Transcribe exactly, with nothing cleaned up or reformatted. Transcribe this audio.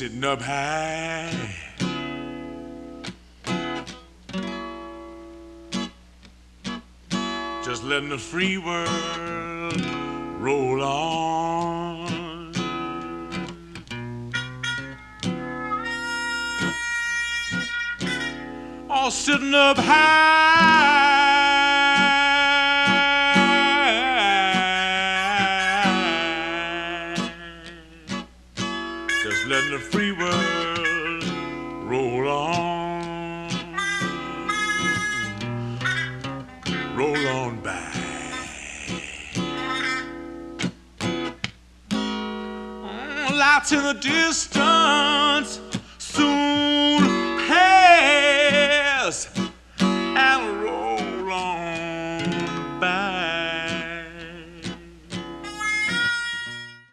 sitting up high. Just letting the free world roll on. All sitting up high. Just letting the free world roll on, roll on by. Oh, lights in the distance, soon